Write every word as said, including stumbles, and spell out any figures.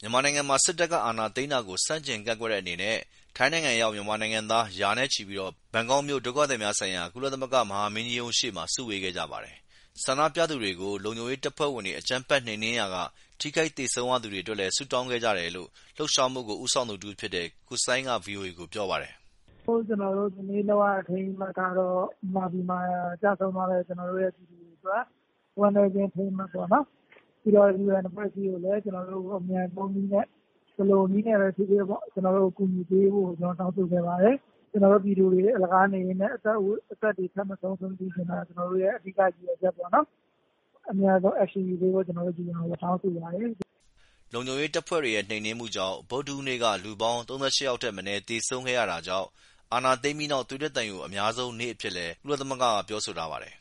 မြန်မာနိုင်ငံမှာစစ်တပ်ကအာဏာသိမ်းတာကိုဆန့်ကျင်ကန့်ကွက်တဲ့အနေနဲ့ထိုင်းနိုင်ငံရောက်မြန်မာနိုင်ငံသားရာနဲ့ချီပြီးဘန်ကောက်မြို့ဒုက္ခသည်များဆိုင်ရာကုလသမဂ္ဂမဟာမင်းကြီးရုံးရှေ့မှာစုဝေးခဲ့ကြပါတယ်။ဆန္ဒပြသူတွေကိုလုံခြုံရေးတပ်ဖွဲ့ဝင်တွေအကြမ်းဖက်နှိမ်နင်းရာကထိခိုက်သေဆုံးရသူတွေအတွက်လည်းဆုတောင်းခဲ့ကြတယ်လို့လှုပ်ရှားမှုကိုဦးဆောင်သူတဦးဖြစ်တဲ့ကိုစိုင်းက ဗွီအိုအေ ကိုပြောပါတယ်။“ကျနော်တို့ဒီနေ့လုပ်ရတဲ့အထိမ်းအမှတ်ကတော့မြန်မာပြည်မှာကျဆုံးသွားတဲ့ကျနော်တို့ရဲ့ပြည်သူတွေအတွက်ဝမ်းနည်းခြင်းအထိမ်းအမှတ်ပေါ့နော်။ပြီးတော့ ယူအန်အဖွဲ့အစည်းကိုလည်းကျနော်တို့အမြန်ဆုံးနည်းနဲ့ဘယ်လိုနည်းနဲ့ပဲဖြစ်ဖြစ်ပေါ့ကျနော်တို့ကိုကူညီပေးဖို့ကျနော်တောင်းဆိုခဲ့ပါတယ်။ကျနော်တို့ပြည်သူတွေအလကားနေရင်းနဲ့အသက်အသက်တွေထပ်မဆုံးရှုံးစေချင်တာကျနော်တို့ရဲ့အဓိကရည်ရွယ်ချက်ပေါ့နော်။အများဆုံး action ယူပေးဖို့ကျနော်တို့ယူအန်ကိုတောင်းဆိုပါတယ်။ ”လုံခြုံရေးတပ်ဖွဲ့တွေရဲ့နှိမ်နင်းမှုကြောင့်ဗုဒ္ဓဟူးနေ့ကလူပေါင်း၃၈ယောက်ထက်မနည်းသေဆုံးခဲ့ရတာကြောင့်အာဏာသိမ်းပြီးနောက်သွေးထွက်သံယိုအများဆုံးနေ့အဖြစ်လည်းကုလသမဂ္ဂကပြောဆိုထားပါတယ်